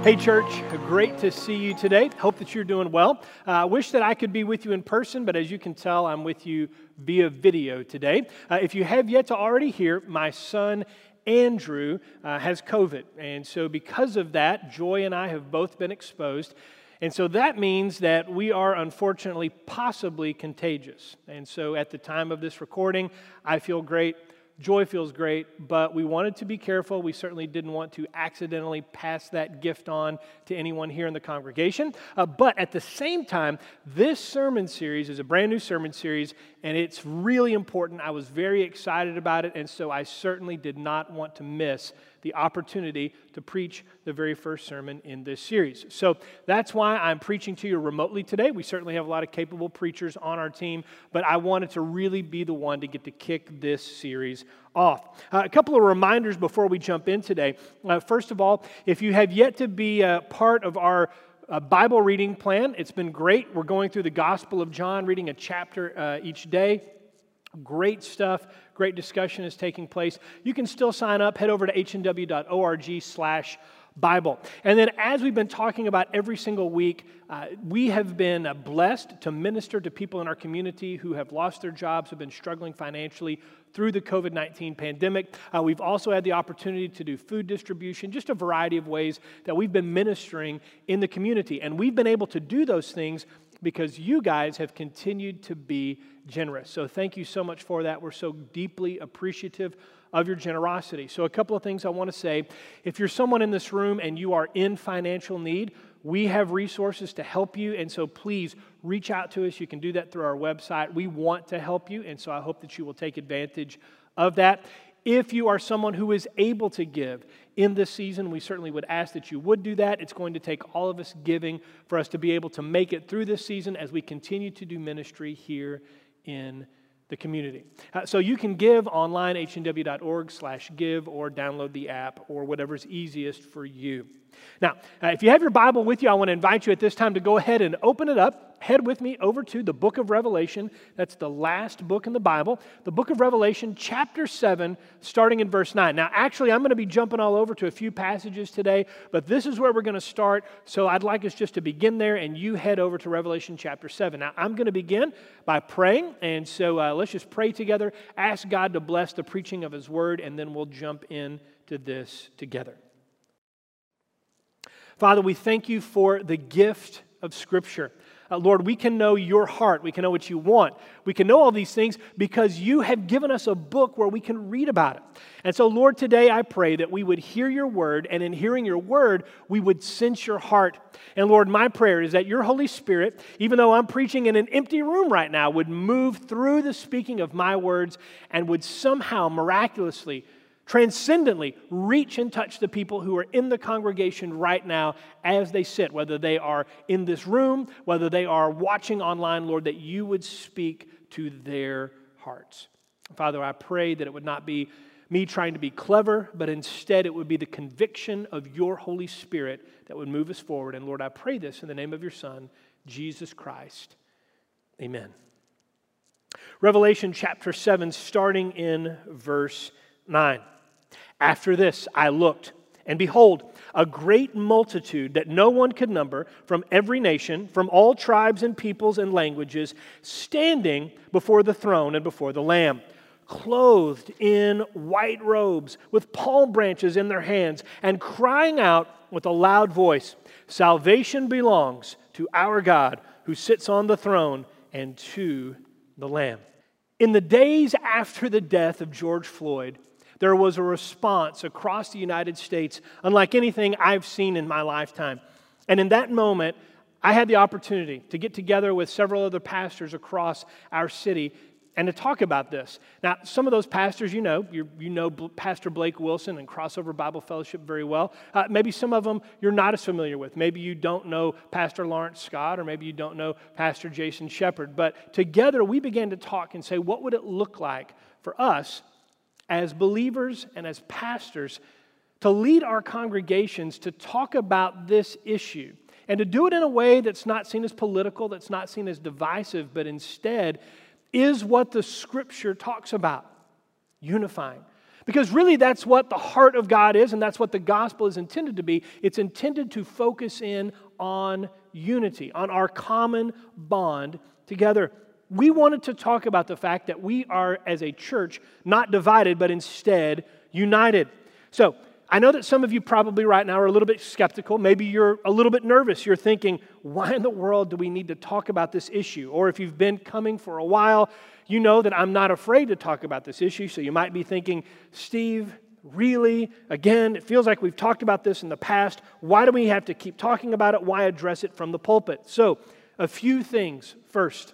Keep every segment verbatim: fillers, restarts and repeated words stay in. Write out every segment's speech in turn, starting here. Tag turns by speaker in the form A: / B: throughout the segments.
A: Hey church, great to see you today. Hope that you're doing well. I uh, wish that I could be with you in person, but as you can tell, I'm with you via video today. Uh, if you have yet to already hear, my son Andrew uh, has COVID. And so because of that, Joy and I have both been exposed. And so that means that we are unfortunately possibly contagious. And so at the time of this recording, I feel great. Joy feels great, but we wanted to be careful. We certainly didn't want to accidentally pass that gift on to anyone here in the congregation. Uh, but at the same time, this sermon series is a brand new sermon series, and it's really important. I was very excited about it, and so I certainly did not want to miss the opportunity to preach the very first sermon in this series. So that's why I'm preaching to you remotely today. We certainly have a lot of capable preachers on our team, but I wanted to really be the one to get to kick this series off. Uh, a couple of reminders before we jump in today. Uh, first of all, if you have yet to be a part of our uh, Bible reading plan, it's been great. We're going through the Gospel of John, reading a chapter uh, each day. Great stuff. Great discussion is taking place. You can still sign up. Head over to h n w dot org slash Bible. And then as we've been talking about every single week, uh, we have been uh, blessed to minister to people in our community who have lost their jobs, have been struggling financially through the covid nineteen pandemic. Uh, we've also had the opportunity to do food distribution, just a variety of ways that we've been ministering in the community. And we've been able to do those things because you guys have continued to be generous. So thank you so much for that. We're so deeply appreciative of your generosity. So a couple of things I want to say. If you're someone in this room and you are in financial need, we have resources to help you, and so please reach out to us. You can do that through our website. We want to help you, and so I hope that you will take advantage of that. If you are someone who is able to give in this season, we certainly would ask that you would do that. It's going to take all of us giving for us to be able to make it through this season as we continue to do ministry here in the community. Uh, so you can give online, h n w dot org slash give, or download the app, or whatever's easiest for you. Now, uh, if you have your Bible with you, I want to invite you at this time to go ahead and open it up. Head with me over to the book of Revelation. That's the last book in the Bible. The book of Revelation, chapter seven, starting in verse nine. Now, actually, I'm going to be jumping all over to a few passages today, but this is where we're going to start. So I'd like us just to begin there, and you head over to Revelation chapter seven. Now, I'm going to begin by praying, and so uh, let's just pray together. Ask God to bless the preaching of His Word, and then we'll jump into this together. Father, we thank you for the gift of Scripture. Uh, Lord, we can know your heart. We can know what you want. We can know all these things because you have given us a book where we can read about it. And so, Lord, today I pray that we would hear your word, and in hearing your word, we would sense your heart. And Lord, my prayer is that your Holy Spirit, even though I'm preaching in an empty room right now, would move through the speaking of my words and would somehow miraculously, transcendently reach and touch the people who are in the congregation right now as they sit, whether they are in this room, whether they are watching online, Lord, that you would speak to their hearts. Father, I pray that it would not be me trying to be clever, but instead it would be the conviction of your Holy Spirit that would move us forward. And Lord, I pray this in the name of your Son, Jesus Christ. Amen. Revelation chapter seven, starting in verse nine. After this I looked, and behold, a great multitude that no one could number, from every nation, from all tribes and peoples and languages, standing before the throne and before the Lamb, clothed in white robes, with palm branches in their hands, and crying out with a loud voice, "Salvation belongs to our God, who sits on the throne, and to the Lamb." In the days after the death of George Floyd, there was a response across the United States unlike anything I've seen in my lifetime. And in that moment, I had the opportunity to get together with several other pastors across our city and to talk about this. Now, some of those pastors you know, you you know Pastor Blake Wilson and Crossover Bible Fellowship very well. Uh, maybe some of them you're not as familiar with. Maybe you don't know Pastor Lawrence Scott, or maybe you don't know Pastor Jason Shepard. But together we began to talk and say, what would it look like for us as believers and as pastors to lead our congregations to talk about this issue, and to do it in a way that's not seen as political, that's not seen as divisive, but instead is what the Scripture talks about, unifying. Because really that's what the heart of God is, and that's what the gospel is intended to be. It's intended to focus in on unity, on our common bond together. We wanted to talk about the fact that we are, as a church, not divided, but instead united. So, I know that some of you probably right now are a little bit skeptical. Maybe you're a little bit nervous. You're thinking, why in the world do we need to talk about this issue? Or if you've been coming for a while, you know that I'm not afraid to talk about this issue. So you might be thinking, Steve, really? Again, it feels like we've talked about this in the past. Why do we have to keep talking about it? Why address it from the pulpit? So, a few things. First,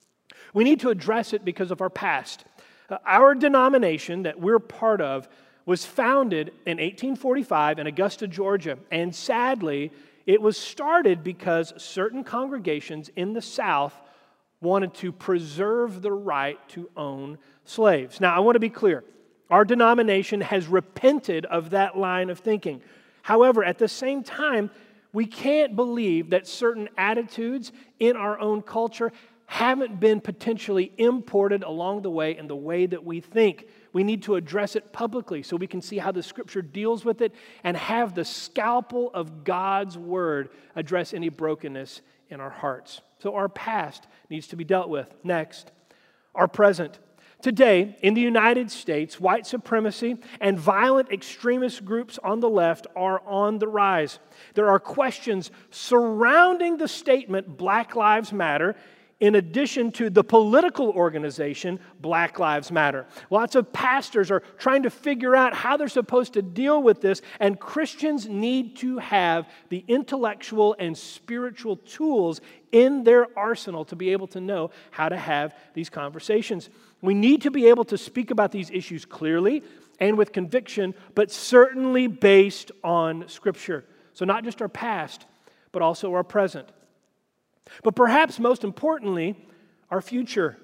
A: we need to address it because of our past. Uh, our denomination that we're part of was founded in eighteen forty-five in Augusta, Georgia, and sadly, it was started because certain congregations in the South wanted to preserve the right to own slaves. Now, I want to be clear. Our denomination has repented of that line of thinking. However, at the same time, we can't believe that certain attitudes in our own culture haven't been potentially imported along the way in the way that we think. We need to address it publicly so we can see how the Scripture deals with it and have the scalpel of God's Word address any brokenness in our hearts. So our past needs to be dealt with. Next, our present. Today, in the United States, white supremacy and violent extremist groups on the left are on the rise. There are questions surrounding the statement Black Lives Matter, in addition to the political organization, Black Lives Matter. Lots of pastors are trying to figure out how they're supposed to deal with this, and Christians need to have the intellectual and spiritual tools in their arsenal to be able to know how to have these conversations. We need to be able to speak about these issues clearly and with conviction, but certainly based on Scripture. So not just our past, but also our present. But perhaps most importantly, our future.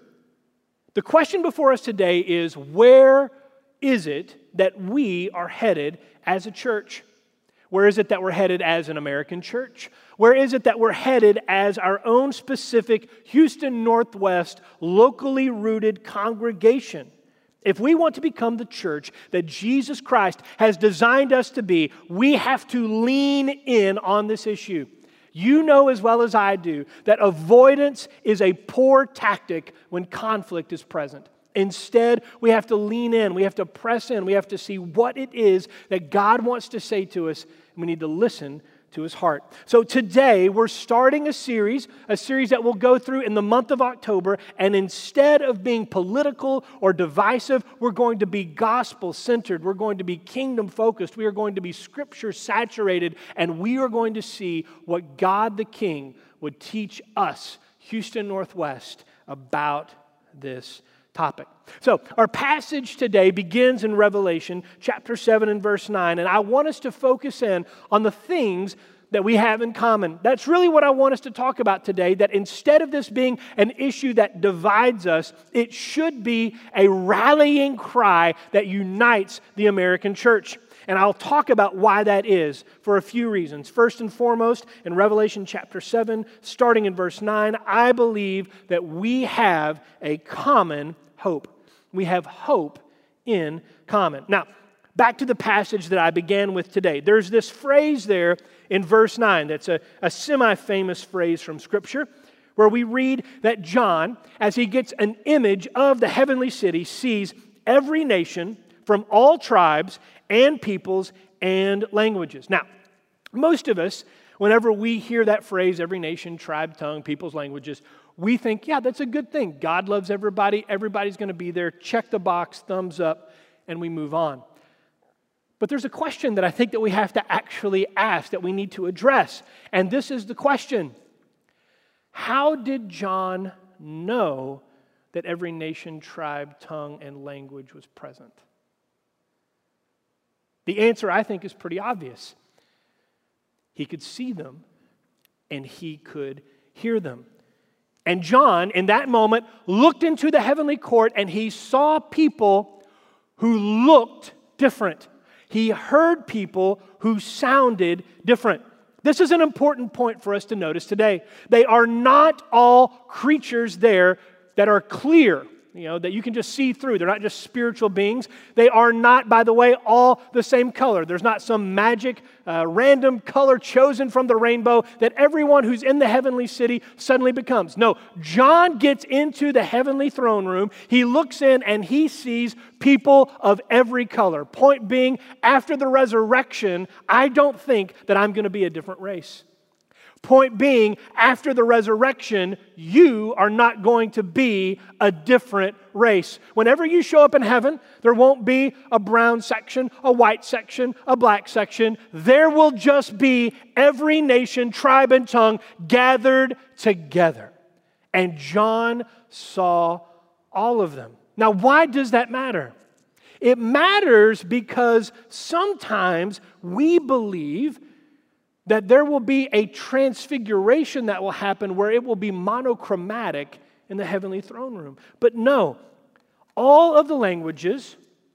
A: The question before us today is, where is it that we are headed as a church? Where is it that we're headed as an American church? Where is it that we're headed as our own specific Houston Northwest, locally rooted congregation? If we want to become the church that Jesus Christ has designed us to be, we have to lean in on this issue. You know as well as I do that avoidance is a poor tactic when conflict is present. Instead, we have to lean in, we have to press in, we have to see what it is that God wants to say to us, and we need to listen to His heart. So today, we're starting a series, a series that we'll go through in the month of October, and instead of being political or divisive, we're going to be gospel-centered, we're going to be kingdom-focused, we are going to be Scripture-saturated, and we are going to see what God the King would teach us, Houston Northwest, about this topic. So, our passage today begins in Revelation chapter seven and verse nine, and I want us to focus in on the things that we have in common. That's really what I want us to talk about today, that instead of this being an issue that divides us, it should be a rallying cry that unites the American church. And I'll talk about why that is for a few reasons. First and foremost, in Revelation chapter seven, starting in verse nine, I believe that we have a common hope. We have hope in common. Now, back to the passage that I began with today. There's this phrase there in verse nine that's a, a semi-famous phrase from Scripture, where we read that John, as he gets an image of the heavenly city, sees every nation from all tribes and peoples and languages. Now, most of us, whenever we hear that phrase, every nation, tribe, tongue, peoples, languages, we think, yeah, that's a good thing. God loves everybody. Everybody's going to be there. Check the box, thumbs up, and we move on. But there's a question that I think that we have to actually ask, that we need to address. And this is the question: how did John know that every nation, tribe, tongue, and language was present? The answer, I think, is pretty obvious. He could see them, and he could hear them. And John, in that moment, looked into the heavenly court, and he saw people who looked different. He heard people who sounded different. This is an important point for us to notice today. They are not all creatures there that are clear you know, that you can just see through. They're not just spiritual beings. They are not, by the way, all the same color. There's not some magic, uh, random color chosen from the rainbow that everyone who's in the heavenly city suddenly becomes. No, John gets into the heavenly throne room. He looks in and he sees people of every color. Point being, after the resurrection, I don't think that I'm going to be a different race. Point being, after the resurrection, you are not going to be a different race. Whenever you show up in heaven, there won't be a brown section, a white section, a black section. There will just be every nation, tribe, and tongue gathered together. And John saw all of them. Now, why does that matter? It matters because sometimes we believe that there will be a transfiguration that will happen where it will be monochromatic in the heavenly throne room. But no, all of the languages,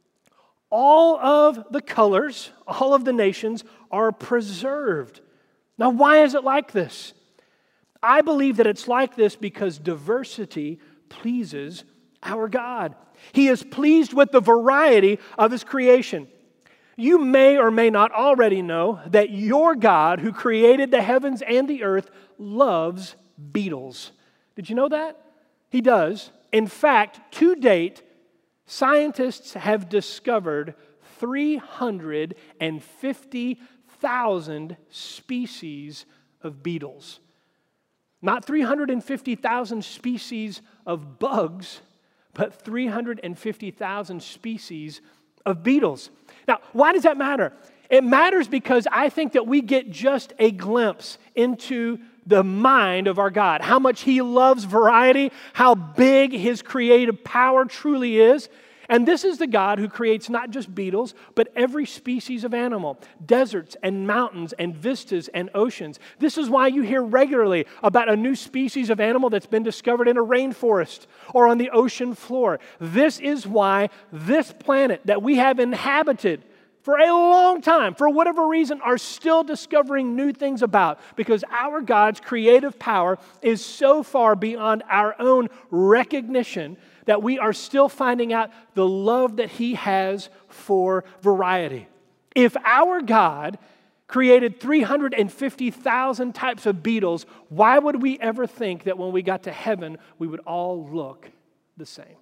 A: all of the colors, all of the nations are preserved. Now, why is it like this? I believe that it's like this because diversity pleases our God. He is pleased with the variety of His creation. You may or may not already know that your God, who created the heavens and the earth, loves beetles. Did you know that? He does. In fact, to date, scientists have discovered three hundred fifty thousand species of beetles. Not three hundred fifty thousand species of bugs, but three hundred fifty thousand species of beetles. Now, why does that matter? It matters because I think that we get just a glimpse into the mind of our God, how much He loves variety, how big His creative power truly is. And this is the God who creates not just beetles, but every species of animal, deserts and mountains and vistas and oceans. This is why you hear regularly about a new species of animal that's been discovered in a rainforest or on the ocean floor. This is why this planet that we have inhabited for a long time, for whatever reason, are still discovering new things about, because our God's creative power is so far beyond our own recognition that we are still finding out the love that He has for variety. If our God created three hundred fifty thousand types of beetles, why would we ever think that when we got to heaven, we would all look the same?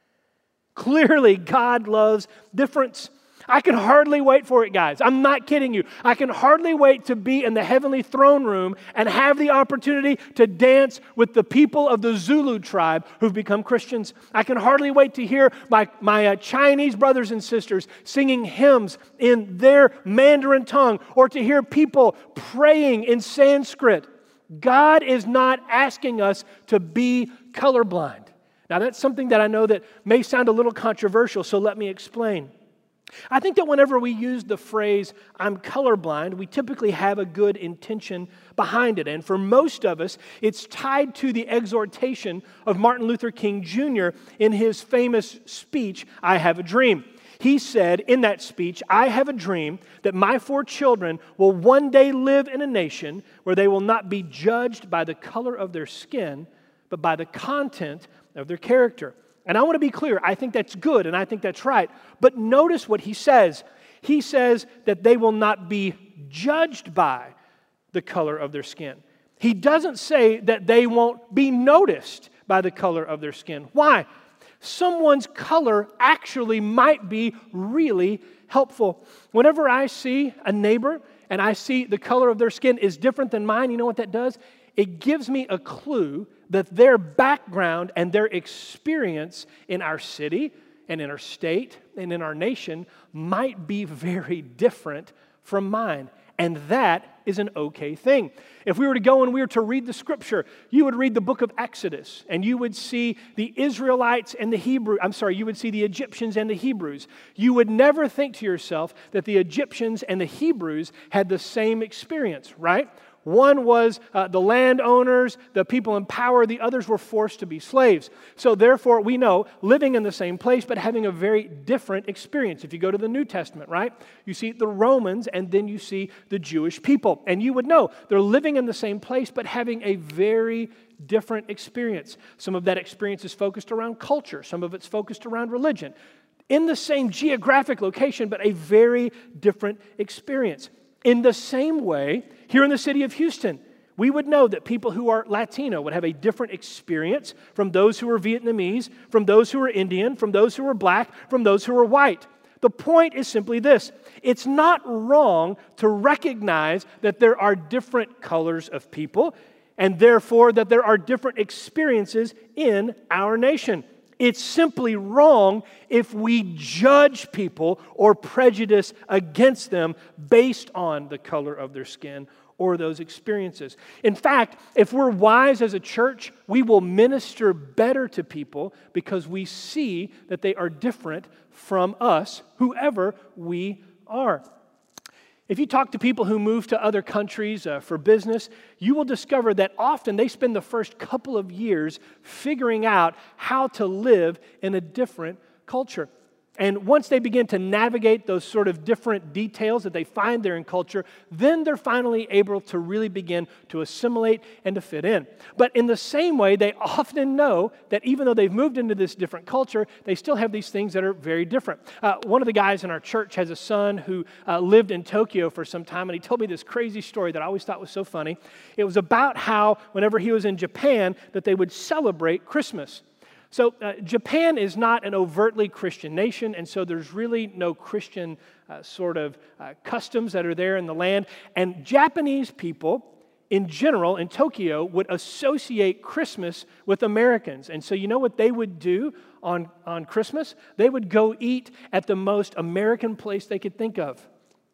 A: Clearly, God loves difference. I can hardly wait for it, guys. I'm not kidding you. I can hardly wait to be in the heavenly throne room and have the opportunity to dance with the people of the Zulu tribe who've become Christians. I can hardly wait to hear my, my uh, Chinese brothers and sisters singing hymns in their Mandarin tongue, or to hear people praying in Sanskrit. God is not asking us to be colorblind. Now, that's something that I know that may sound a little controversial, so let me explain. I think that whenever we use the phrase, I'm colorblind, we typically have a good intention behind it. And for most of us, it's tied to the exhortation of Martin Luther King Junior in his famous speech, I Have a Dream. He said in that speech, I have a dream that my four children will one day live in a nation where they will not be judged by the color of their skin, but by the content of their character. And I want to be clear, I think that's good and I think that's right. But notice what he says. He says that they will not be judged by the color of their skin. He doesn't say that they won't be noticed by the color of their skin. Why? Someone's color actually might be really helpful. Whenever I see a neighbor and I see the color of their skin is different than mine, you know what that does? It gives me a clue that their background and their experience in our city and in our state and in our nation might be very different from mine. And that is an okay thing. If we were to go and we were to read the Scripture, you would read the book of Exodus, and you would see the Israelites and the Hebrew, I'm sorry, you would see the Egyptians and the Hebrews. You would never think to yourself that the Egyptians and the Hebrews had the same experience, right? One was uh, the landowners, the people in power. The others were forced to be slaves. So therefore, we know living in the same place, but having a very different experience. If you go to the New Testament, right, you see the Romans, and then you see the Jewish people. And you would know they're living in the same place, but having a very different experience. Some of that experience is focused around culture. Some of it's focused around religion. In the same geographic location, but a very different experience. In the same way, here in the city of Houston, we would know that people who are Latino would have a different experience from those who are Vietnamese, from those who are Indian, from those who are black, from those who are white. The point is simply this: it's not wrong to recognize that there are different colors of people, and therefore that there are different experiences in our nation. It's simply wrong if we judge people or prejudice against them based on the color of their skin or those experiences. In fact, if we're wise as a church, we will minister better to people because we see that they are different from us, whoever we are. If you talk to people who move to other countries uh, for business, you will discover that often they spend the first couple of years figuring out how to live in a different culture. And once they begin to navigate those sort of different details that they find there in culture, then they're finally able to really begin to assimilate and to fit in. But in the same way, they often know that even though they've moved into this different culture, they still have these things that are very different. Uh, one of the guys in our church has a son who uh, lived in Tokyo for some time, and he told me this crazy story that I always thought was so funny. It was about how whenever he was in Japan, that they would celebrate Christmas. So uh, Japan is not an overtly Christian nation, and so there's really no Christian uh, sort of uh, customs that are there in the land. And Japanese people, in general, in Tokyo, would associate Christmas with Americans. And so you know what they would do on, on Christmas? They would go eat at the most American place they could think of,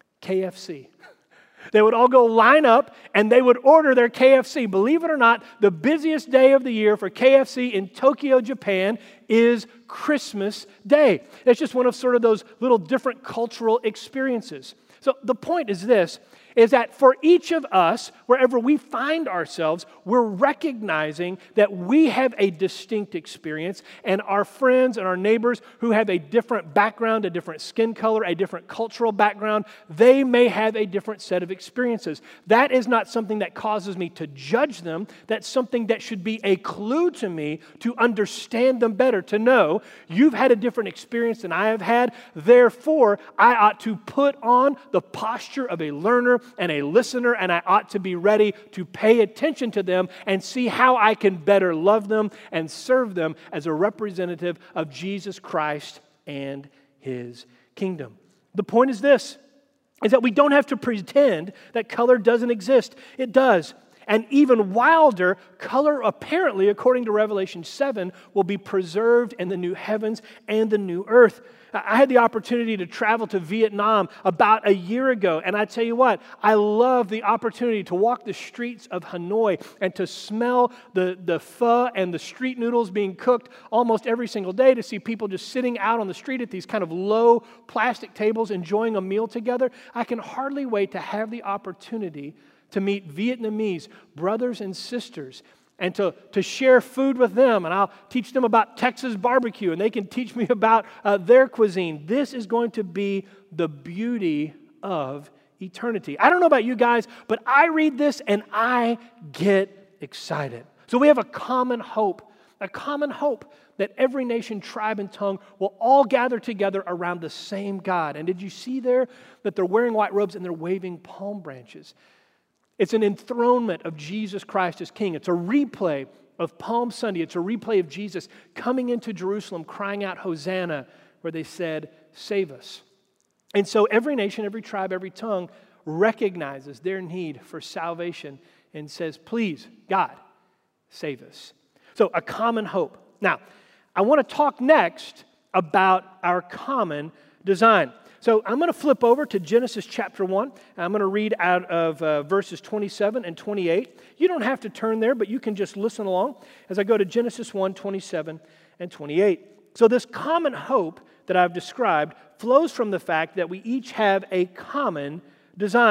A: K F C. They would all go line up and they would order their K F C. Believe it or not, the busiest day of the year for K F C in Tokyo, Japan is Christmas Day. It's just one of sort of those little different cultural experiences. So the point is this, is that for each of us, wherever we find ourselves, we're recognizing that we have a distinct experience, and our friends and our neighbors who have a different background, a different skin color, a different cultural background, they may have a different set of experiences. That is not something that causes me to judge them. That's something that should be a clue to me to understand them better, to know you've had a different experience than I have had, therefore I ought to put on the posture of a learner and a listener, and I ought to be ready to pay attention to them and see how I can better love them and serve them as a representative of Jesus Christ and His kingdom. The point is this, is that we don't have to pretend that color doesn't exist. It does. And even wilder, color apparently, according to Revelation seven, will be preserved in the new heavens and the new earth. I had the opportunity to travel to Vietnam about a year ago, and I tell you what, I love the opportunity to walk the streets of Hanoi and to smell the, the pho and the street noodles being cooked almost every single day, to see people just sitting out on the street at these kind of low plastic tables enjoying a meal together. I can hardly wait to have the opportunity to meet Vietnamese brothers and sisters and to, to share food with them. And I'll teach them about Texas barbecue, and they can teach me about uh, their cuisine. This is going to be the beauty of eternity. I don't know about you guys, but I read this and I get excited. So we have a common hope, a common hope that every nation, tribe, and tongue will all gather together around the same God. And did you see there that they're wearing white robes and they're waving palm branches? It's an enthronement of Jesus Christ as King. It's a replay of Palm Sunday. It's a replay of Jesus coming into Jerusalem, crying out, Hosanna, where they said, save us. And so every nation, every tribe, every tongue recognizes their need for salvation and says, please, God, save us. So a common hope. Now, I want to talk next about our common design. So I'm going to flip over to Genesis chapter one. And I'm going to read out of uh, verses twenty-seven and twenty-eight. You don't have to turn there, but you can just listen along as I go to Genesis one, twenty-seven and twenty-eight. So this common hope that I've described flows from the fact that we each have a common design.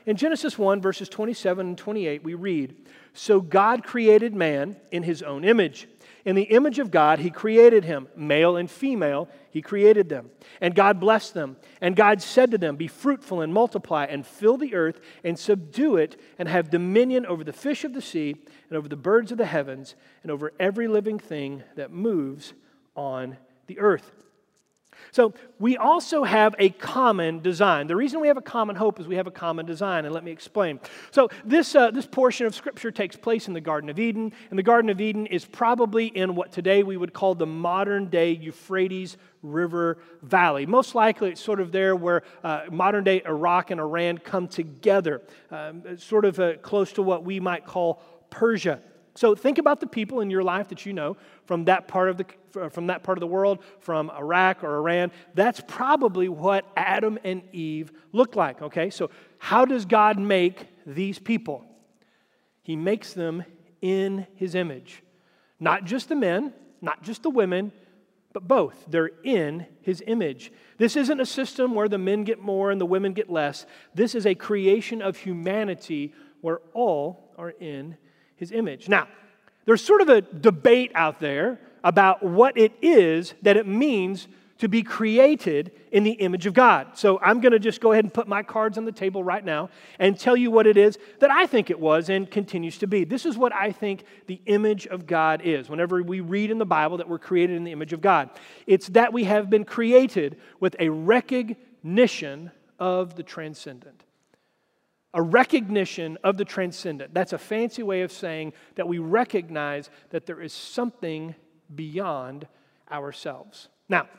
A: in Genesis one, verses twenty-seven and twenty-eight, we read, "So God created man in his own image. In the image of God, he created him. Male and female, he created them. And God blessed them. And God said to them, be fruitful and multiply and fill the earth and subdue it and have dominion over the fish of the sea and over the birds of the heavens and over every living thing that moves on the earth." So we also have a common design. The reason we have a common hope is we have a common design, and let me explain. So this, uh, this portion of Scripture takes place in the Garden of Eden, and the Garden of Eden is probably in what today we would call the modern-day Euphrates River Valley. Most likely it's sort of there where uh, modern-day Iraq and Iran come together, um, sort of uh, close to what we might call Persia. So think about the people in your life that you know from that part of the from that part of the world, from Iraq or Iran. That's probably what Adam and Eve looked like, okay? So how does God make these people? He makes them in His image. Not just the men, not just the women, but both. They're in His image. This isn't a system where the men get more and the women get less. This is a creation of humanity where all are in His image. Now, there's sort of a debate out there about what it is that it means to be created in the image of God. So I'm going to just go ahead and put my cards on the table right now and tell you what it is that I think it was and continues to be. This is what I think the image of God is. Whenever we read in the Bible that we're created in the image of God, it's that we have been created with a recognition of the transcendent. A recognition of the transcendent. That's a fancy way of saying that we recognize that there is something beyond ourselves. Now,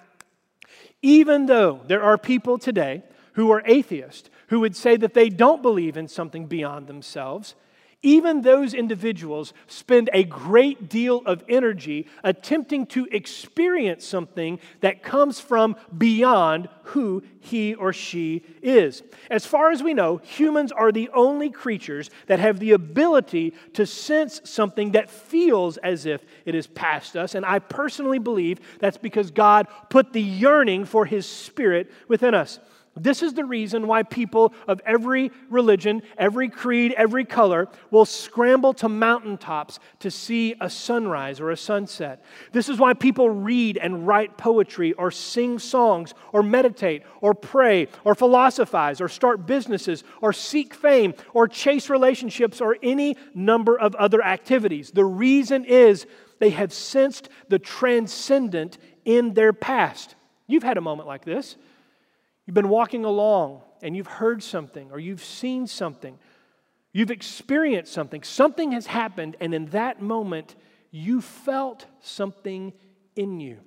A: even though there are people today who are atheists, who would say that they don't believe in something beyond themselves, even those individuals spend a great deal of energy attempting to experience something that comes from beyond who he or she is. As far as we know, humans are the only creatures that have the ability to sense something that feels as if it is past us, and I personally believe that's because God put the yearning for His Spirit within us. This is the reason why people of every religion, every creed, every color will scramble to mountaintops to see a sunrise or a sunset. This is why people read and write poetry or sing songs or meditate or pray or philosophize or start businesses or seek fame or chase relationships or any number of other activities. The reason is they have sensed the transcendent in their past. You've had a moment like this. You've been walking along and you've heard something or you've seen something. You've experienced something. Something has happened, and in that moment, you felt something in you.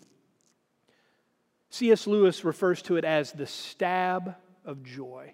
A: C S Lewis refers to it as the stab of joy.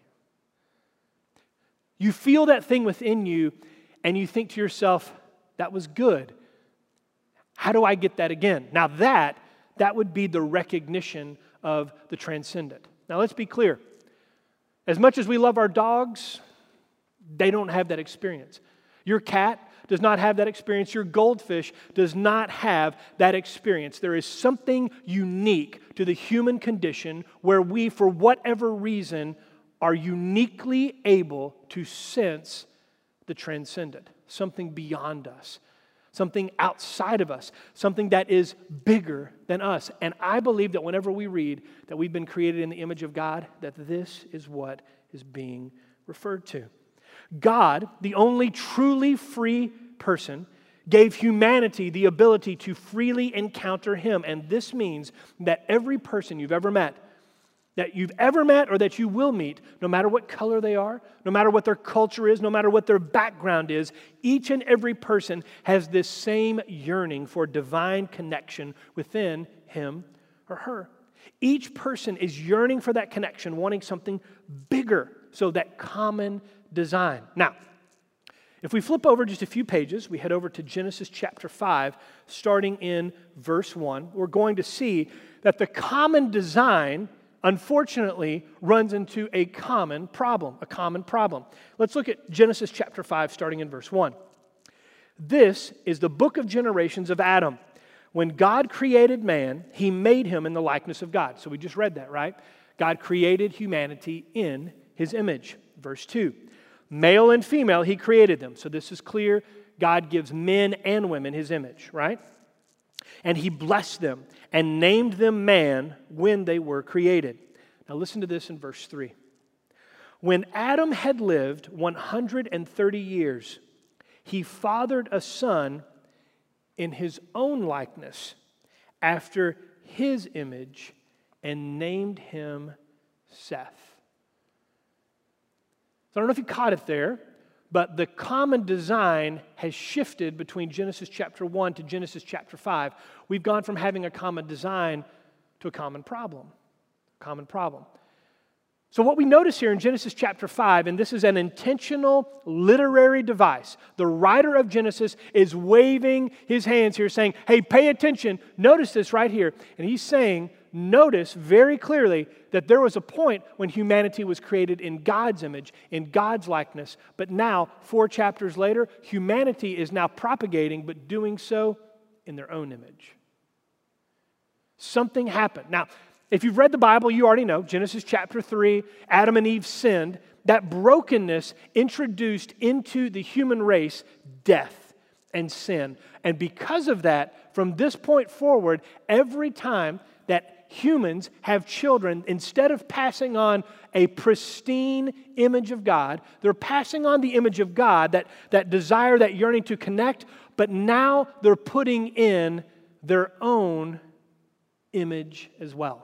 A: You feel that thing within you and you think to yourself, that was good. How do I get that again? Now that, that would be the recognition of the transcendent. Now, let's be clear. As much as we love our dogs, they don't have that experience. Your cat does not have that experience. Your goldfish does not have that experience. There is something unique to the human condition where we, for whatever reason, are uniquely able to sense the transcendent, something beyond us. Something outside of us, something that is bigger than us. And I believe that whenever we read that we've been created in the image of God, that this is what is being referred to. God, the only truly free person, gave humanity the ability to freely encounter Him. And this means that every person you've ever met, that you've ever met or that you will meet, no matter what color they are, no matter what their culture is, no matter what their background is, each and every person has this same yearning for divine connection within him or her. Each person is yearning for that connection, wanting something bigger, so that common design. Now, if we flip over just a few pages, we head over to Genesis chapter five, starting in verse one, we're going to see that the common design unfortunately runs into a common problem, a common problem. Let's look at Genesis chapter five, starting in verse one. This is the book of generations of Adam. When God created man, He made him in the likeness of God. So we just read that, right? God created humanity in His image. Verse two. Male and female, He created them. So this is clear. God gives men and women His image, right? And He blessed them and named them man when they were created. Now listen to this in verse three. When Adam had lived one hundred thirty years, he fathered a son in his own likeness, after his image, and named him Seth. So I don't know if you caught it there, but the common design has shifted between Genesis chapter one to Genesis chapter five. We've gone from having a common design to a common problem. Common problem. So what we notice here in Genesis chapter five, and this is an intentional literary device. The writer of Genesis is waving his hands here saying, hey, pay attention. Notice this right here. And he's saying, notice very clearly that there was a point when humanity was created in God's image, in God's likeness. But now, four chapters later, humanity is now propagating, but doing so in their own image. Something happened. Now, if you've read the Bible, you already know, Genesis chapter three, Adam and Eve sinned. That brokenness introduced into the human race death and sin. And because of that, from this point forward, every time that humans have children, instead of passing on a pristine image of God, they're passing on the image of God, that, that desire, that yearning to connect, but now they're putting in their own image as well.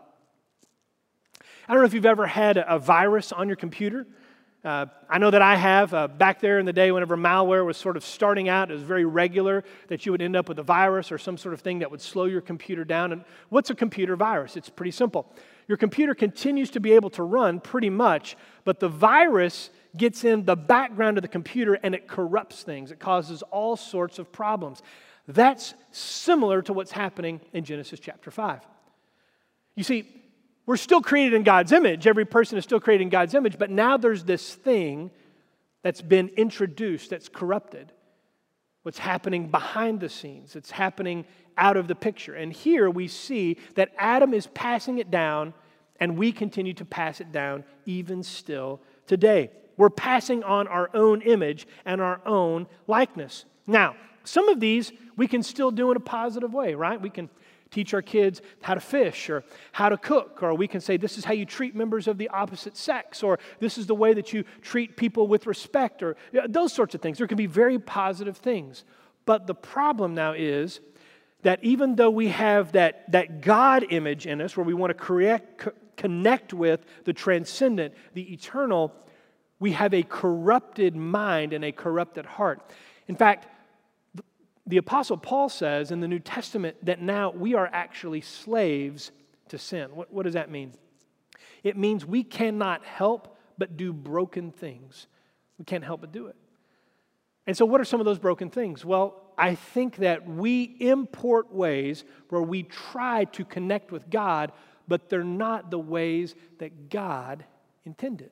A: I don't know if you've ever had a virus on your computer. Uh, I know that I have. Uh, back there in the day, whenever malware was sort of starting out, it was very regular that you would end up with a virus or some sort of thing that would slow your computer down. And what's a computer virus? It's pretty simple. Your computer continues to be able to run pretty much, but the virus gets in the background of the computer and it corrupts things. It causes all sorts of problems. That's similar to what's happening in Genesis chapter five. You see, we're still created in God's image. Every person is still created in God's image, but now there's this thing that's been introduced that's corrupted. What's happening behind the scenes. It's happening out of the picture. And here we see that Adam is passing it down, and we continue to pass it down even still today. We're passing on our own image and our own likeness. Now, some of these we can still do in a positive way, right? We can teach our kids how to fish or how to cook, or we can say this is how you treat members of the opposite sex, or this is the way that you treat people with respect, or you know, those sorts of things. There can be very positive things. But the problem now is that even though we have that, that God image in us where we want to correct, co- connect with the transcendent, the eternal, we have a corrupted mind and a corrupted heart. In fact, the Apostle Paul says in the New Testament that now we are actually slaves to sin. What, what does that mean? It means we cannot help but do broken things. We can't help but do it. And so what are some of those broken things? Well, I think that we import ways where we try to connect with God, but they're not the ways that God intended.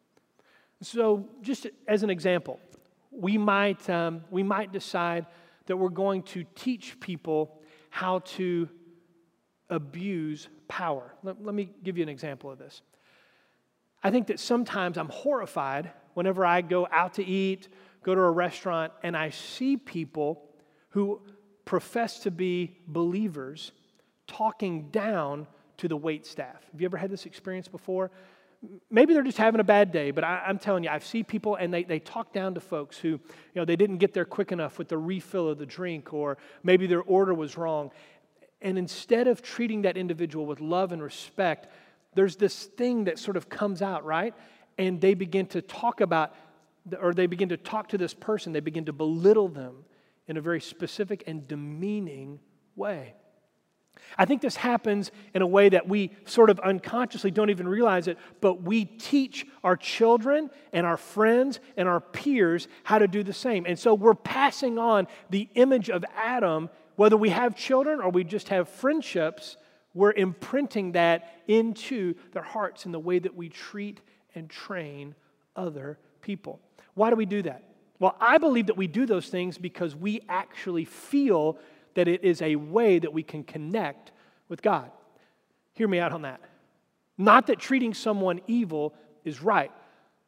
A: So just as an example, we might, um, we might decide that we're going to teach people how to abuse power. Let, let me give you an example of this. I think that sometimes I'm horrified whenever I go out to eat, go to a restaurant, and I see people who profess to be believers talking down to the wait staff. Have you ever had this experience before? Maybe they're just having a bad day, but I, I'm telling you, I've seen people and they, they talk down to folks who, you know, they didn't get there quick enough with the refill of the drink, or maybe their order was wrong. And instead of treating that individual with love and respect, there's this thing that sort of comes out, right? And they begin to talk about, or they begin to talk to this person, they begin to belittle them in a very specific and demeaning way. I think this happens in a way that we sort of unconsciously don't even realize it, but we teach our children and our friends and our peers how to do the same. And so we're passing on the image of Adam, whether we have children or we just have friendships, we're imprinting that into their hearts in the way that we treat and train other people. Why do we do that? Well, I believe that we do those things because we actually feel that it is a way that we can connect with God. Hear me out on that. Not that treating someone evil is right,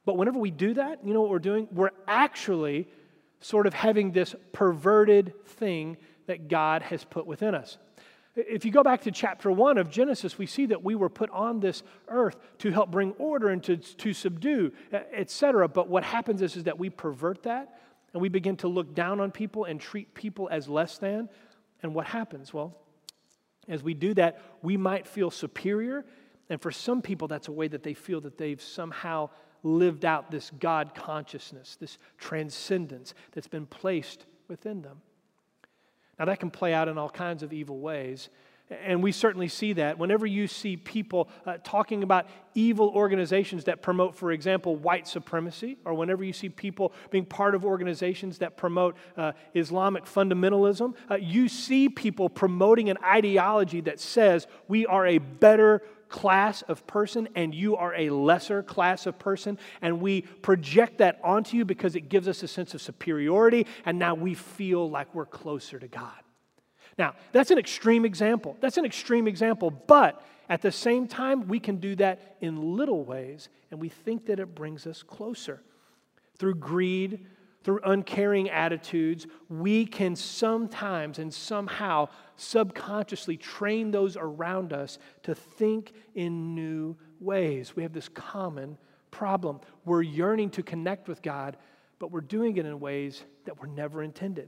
A: But whenever we do that, you know what we're doing? We're actually sort of having this perverted thing that God has put within us. If you go back to chapter one of Genesis, we see that we were put on this earth to help bring order and to, to subdue, et cetera. But what happens is, is that we pervert that and we begin to look down on people and treat people as less than. And what happens? Well, as we do that, we might feel superior. And for some people, that's a way that they feel that they've somehow lived out this God consciousness, this transcendence that's been placed within them. Now, that can play out in all kinds of evil ways, and we certainly see that. Whenever you see people uh, talking about evil organizations that promote, for example, white supremacy, or whenever you see people being part of organizations that promote uh, Islamic fundamentalism, uh, you see people promoting an ideology that says we are a better class of person and you are a lesser class of person, and we project that onto you because it gives us a sense of superiority, and now we feel like we're closer to God. Now, that's an extreme example. That's an extreme example, but at the same time, we can do that in little ways, and we think that it brings us closer. Through greed, through uncaring attitudes, we can sometimes and somehow subconsciously train those around us to think in new ways. We have this common problem. We're yearning to connect with God, but we're doing it in ways that were never intended.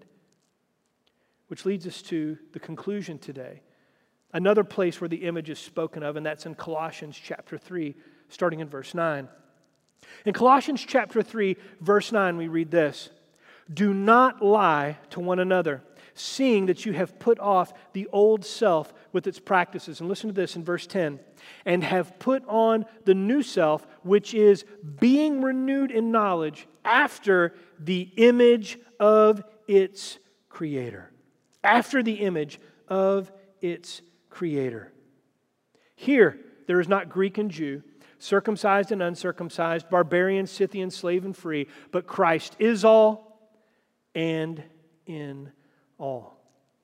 A: Which leads us to the conclusion today. Another place where the image is spoken of, and that's in Colossians chapter three, starting in verse nine. In Colossians chapter three, verse nine, we read this: "Do not lie to one another, seeing that you have put off the old self with its practices." And listen to this in verse ten. "And have put on the new self, which is being renewed in knowledge after the image of its Creator." After the image of its Creator. Here, there is not Greek and Jew, circumcised and uncircumcised, barbarian, Scythian, slave and free, but Christ is all and in all.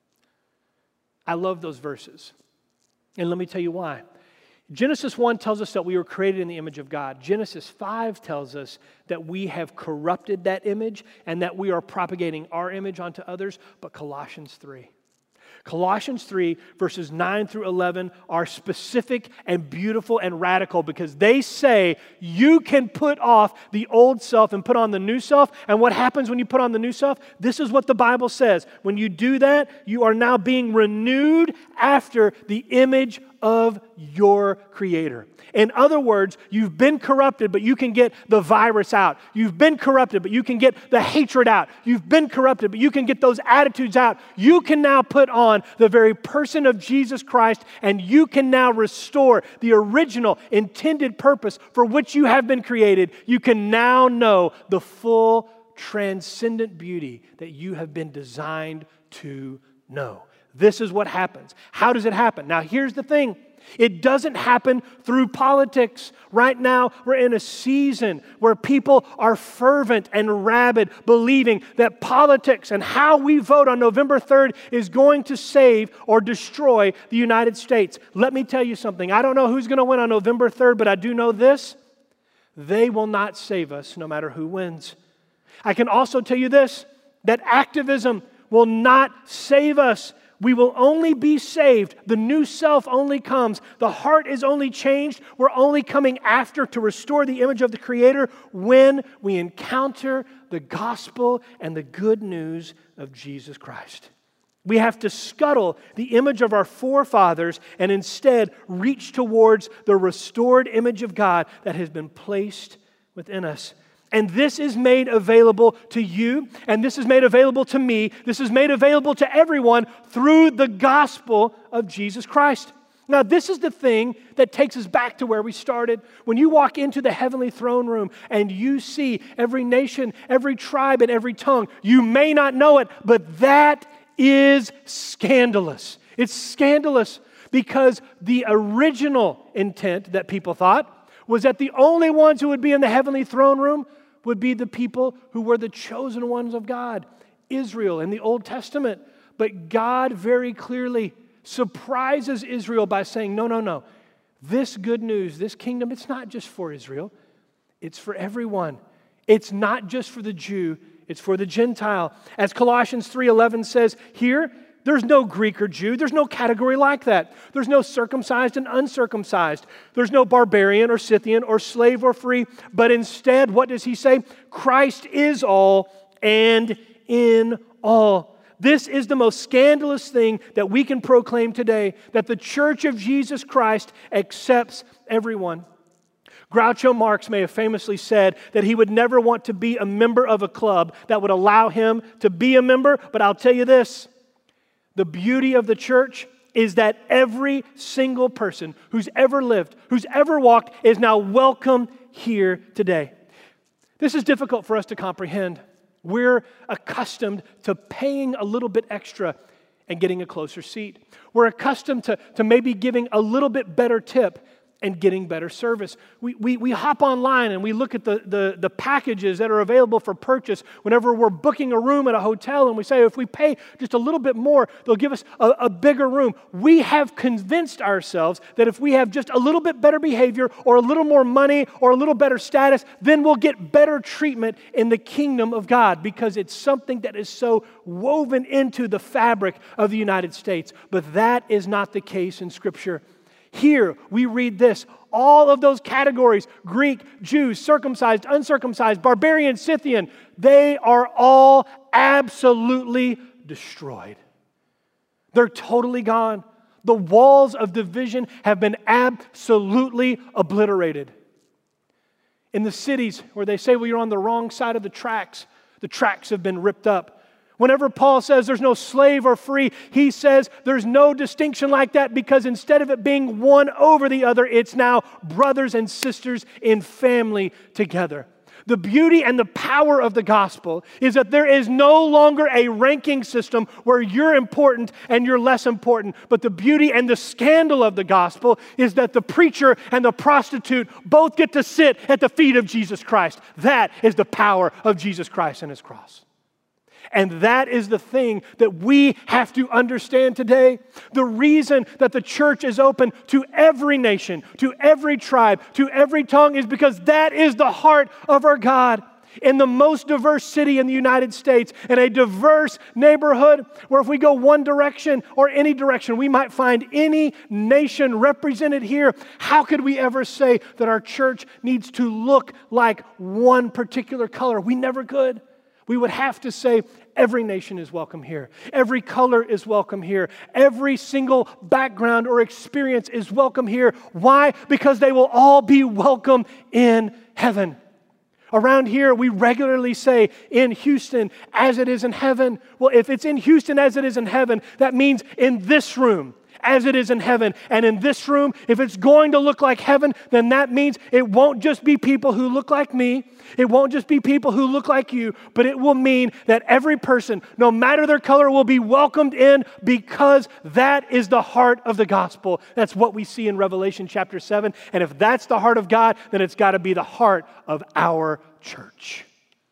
A: I love those verses. And let me tell you why. Genesis one tells us that we were created in the image of God. Genesis five tells us that we have corrupted that image and that we are propagating our image onto others. But Colossians three. Colossians three, verses nine through eleven are specific and beautiful and radical because they say you can put off the old self and put on the new self. And what happens when you put on the new self? This is what the Bible says. When you do that, you are now being renewed after the image of your Creator. In other words, you've been corrupted, but you can get the virus out. You've been corrupted, but you can get the hatred out. You've been corrupted, but you can get those attitudes out. You can now put on the very person of Jesus Christ, and you can now restore the original intended purpose for which you have been created. You can now know the full transcendent beauty that you have been designed to know. This is what happens. How does it happen? Now, here's the thing. It doesn't happen through politics. Right now, we're in a season where people are fervent and rabid, believing that politics and how we vote on November third is going to save or destroy the United States. Let me tell you something. I don't know who's going to win on November third, but I do know this. They will not save us no matter who wins. I can also tell you this, that activism will not save us. We will only be saved. The new self only comes. The heart is only changed. We're only coming after to restore the image of the Creator when we encounter the gospel and the good news of Jesus Christ. We have to scuttle the image of our forefathers and instead reach towards the restored image of God that has been placed within us. And this is made available to you, and this is made available to me. This is made available to everyone through the gospel of Jesus Christ. Now, this is the thing that takes us back to where we started. When you walk into the heavenly throne room and you see every nation, every tribe, and every tongue, you may not know it, but that is scandalous. It's scandalous because the original intent that people thought was that the only ones who would be in the heavenly throne room would be the people who were the chosen ones of God, Israel in the Old Testament. But God very clearly surprises Israel by saying, no, no, no. This good news, this kingdom, it's not just for Israel. It's for everyone. It's not just for the Jew, it's for the Gentile. As Colossians three eleven says here, there's no Greek or Jew. There's no category like that. There's no circumcised and uncircumcised. There's no barbarian or Scythian or slave or free. But instead, what does he say? Christ is all and in all. This is the most scandalous thing that we can proclaim today, that the Church of Jesus Christ accepts everyone. Groucho Marx may have famously said that he would never want to be a member of a club that would allow him to be a member, but I'll tell you this. The beauty of the church is that every single person who's ever lived, who's ever walked, is now welcome here today. This is difficult for us to comprehend. We're accustomed to paying a little bit extra and getting a closer seat. We're accustomed to, to maybe giving a little bit better tip and getting better service. We, we, we hop online and we look at the, the, the packages that are available for purchase whenever we're booking a room at a hotel, and we say if we pay just a little bit more, they'll give us a, a bigger room. We have convinced ourselves that if we have just a little bit better behavior or a little more money or a little better status, then we'll get better treatment in the kingdom of God, because it's something that is so woven into the fabric of the United States. But that is not the case in Scripture. Here we read this, all of those categories, Greek, Jews, circumcised, uncircumcised, barbarian, Scythian, they are all absolutely destroyed. They're totally gone. The walls of division have been absolutely obliterated. In the cities where they say, well, you're on the wrong side of the tracks, the tracks have been ripped up. Whenever Paul says there's no slave or free, he says there's no distinction like that, because instead of it being one over the other, it's now brothers and sisters in family together. The beauty and the power of the gospel is that there is no longer a ranking system where you're important and you're less important. But the beauty and the scandal of the gospel is that the preacher and the prostitute both get to sit at the feet of Jesus Christ. That is the power of Jesus Christ and His cross. And that is the thing that we have to understand today. The reason that the church is open to every nation, to every tribe, to every tongue is because that is the heart of our God. In the most diverse city in the United States, in a diverse neighborhood where if we go one direction or any direction, we might find any nation represented here. How could we ever say that our church needs to look like one particular color? We never could. We would have to say every nation is welcome here. Every color is welcome here. Every single background or experience is welcome here. Why? Because they will all be welcome in heaven. Around here, we regularly say, in Houston, as it is in heaven. Well, if it's in Houston as it is in heaven, that means in this room, as it is in heaven. And in this room, if it's going to look like heaven, then that means it won't just be people who look like me. It won't just be people who look like you, but it will mean that every person, no matter their color, will be welcomed in, because that is the heart of the gospel. That's what we see in Revelation chapter seven. And if that's the heart of God, then it's got to be the heart of our church.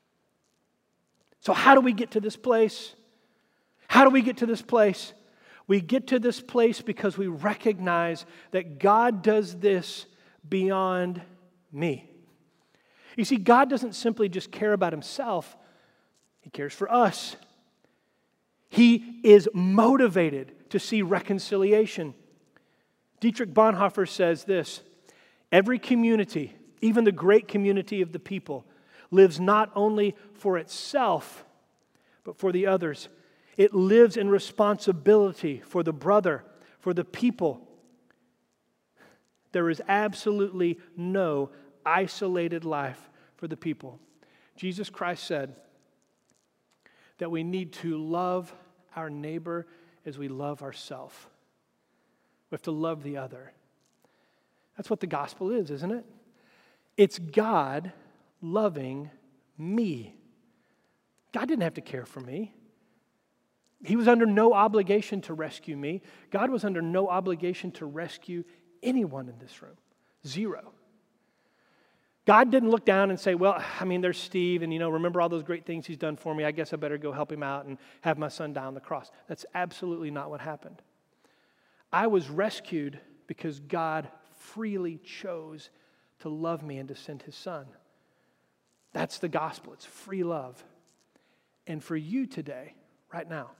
A: So how do we get to this place? How do we get to this place? We get to this place because we recognize that God does this beyond me. You see, God doesn't simply just care about Himself. He cares for us. He is motivated to see reconciliation. Dietrich Bonhoeffer says this: every community, even the great community of the people, lives not only for itself, but for the others. It lives in responsibility for the brother, for the people. There is absolutely no isolated life for the people. Jesus Christ said that we need to love our neighbor as we love ourselves. We have to love the other. That's what the gospel is, isn't it? It's God loving me. God didn't have to care for me. He was under no obligation to rescue me. God was under no obligation to rescue anyone in this room. Zero. God didn't look down and say, well, I mean, there's Steve, and, you know, remember all those great things he's done for me. I guess I better go help him out and have my son die on the cross. That's absolutely not what happened. I was rescued because God freely chose to love me and to send His Son. That's the gospel. It's free love. And for you today, right now,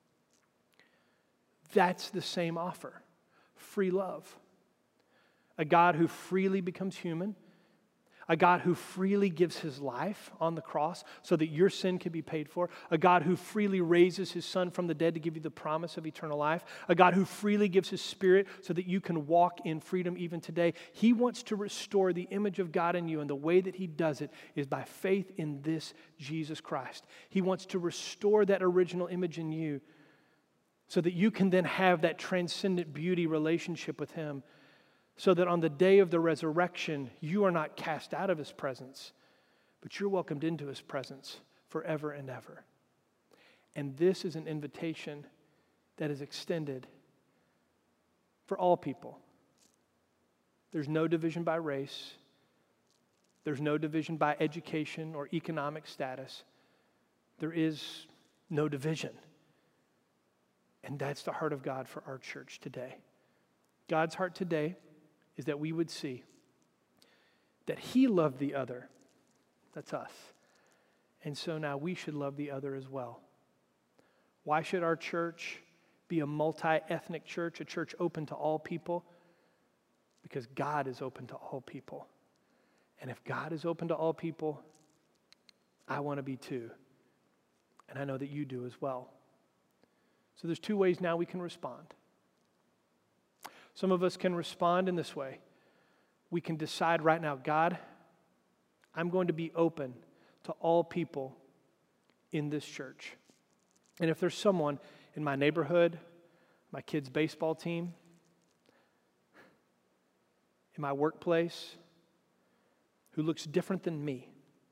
A: that's the same offer. Free love. A God who freely becomes human. A God who freely gives his life on the cross so that your sin can be paid for. A God who freely raises his son from the dead to give you the promise of eternal life. A God who freely gives his spirit so that you can walk in freedom even today. He wants to restore the image of God in you, and the way that he does it is by faith in this Jesus Christ. He wants to restore that original image in you so that you can then have that transcendent beauty relationship with him, so that on the day of the resurrection, you are not cast out of his presence, but you're welcomed into his presence forever and ever. And this is an invitation that is extended for all people. There's no division by race. There's no division by education or economic status. There is no division. And that's the heart of God for our church today. God's heart today is that we would see that he loved the other. That's us. And so now we should love the other as well. Why should our church be a multi-ethnic church, a church open to all people? Because God is open to all people. And if God is open to all people, I want to be too. And I know that you do as well. So there's two ways now we can respond. Some of us can respond in this way. We can decide right now, God, I'm going to be open to all people in this church. And if there's someone in my neighborhood, my kids' baseball team, in my workplace, who looks different than me,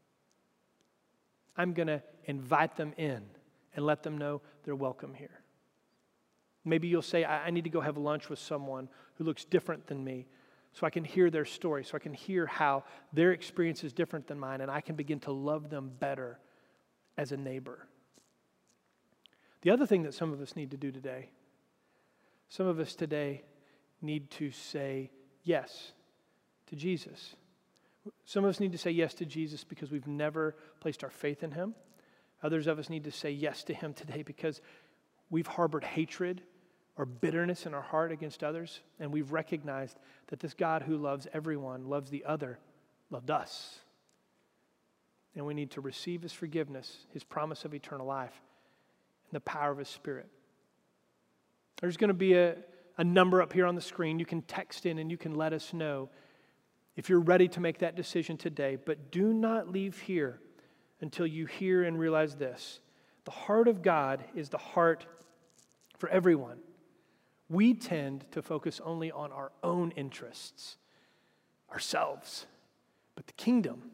A: I'm going to invite them in and let them know they're welcome here. Maybe you'll say, I need to go have lunch with someone who looks different than me so I can hear their story, so I can hear how their experience is different than mine, and I can begin to love them better as a neighbor. The other thing that some of us need to do today, some of us today need to say yes to Jesus. Some of us need to say yes to Jesus because we've never placed our faith in him. Others of us need to say yes to him today because we've harbored hatred or bitterness in our heart against others, and we've recognized that this God who loves everyone, loves the other, loved us. And we need to receive his forgiveness, his promise of eternal life, and the power of his Spirit. There's going to be a, a number up here on the screen. You can text in and you can let us know if you're ready to make that decision today. But do not leave here until you hear and realize this. The heart of God is the heart for everyone. We tend to focus only on our own interests, ourselves. But the kingdom,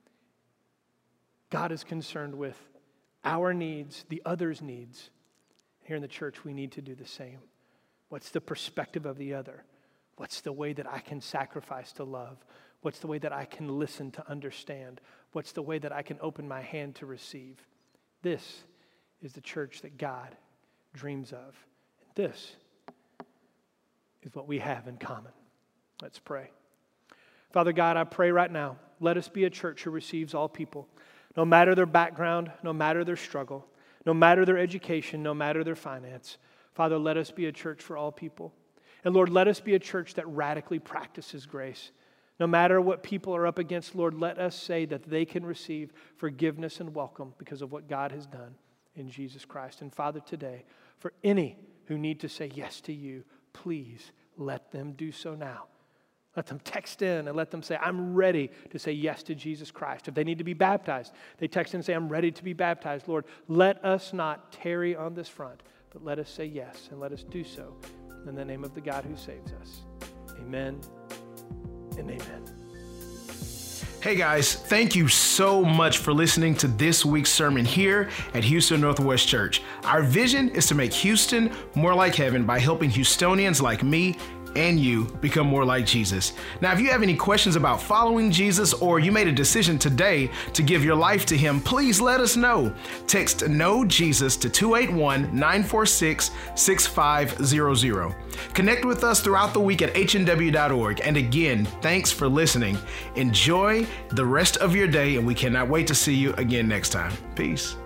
A: God is concerned with our needs, the other's needs. Here in the church, we need to do the same. What's the perspective of the other? What's the way that I can sacrifice to love? What's the way that I can listen to understand? What's the way that I can open my hand to receive? This is the church that God dreams of. And this is what we have in common. Let's pray. Father God, I pray right now, let us be a church who receives all people, no matter their background, no matter their struggle, no matter their education, no matter their finance. Father, let us be a church for all people. And Lord, let us be a church that radically practices grace. No matter what people are up against, Lord, let us say that they can receive forgiveness and welcome because of what God has done in Jesus Christ. And Father, today, for any who need to say yes to you, please let them do so now. Let them text in and let them say, I'm ready to say yes to Jesus Christ. If they need to be baptized, they text in and say, I'm ready to be baptized. Lord, let us not tarry on this front, but let us say yes, and let us do so in the name of the God who saves us. Amen and amen.
B: Hey guys, thank you so much for listening to this week's sermon here at Houston Northwest Church. Our vision is to make Houston more like heaven by helping Houstonians like me and you become more like Jesus. Now, if you have any questions about following Jesus, or you made a decision today to give your life to him, please let us know. Text Know Jesus to two eight one, nine four six, six five zero zero. Connect with us throughout the week at H N W dot org. And again, thanks for listening. Enjoy the rest of your day, and we cannot wait to see you again next time. Peace.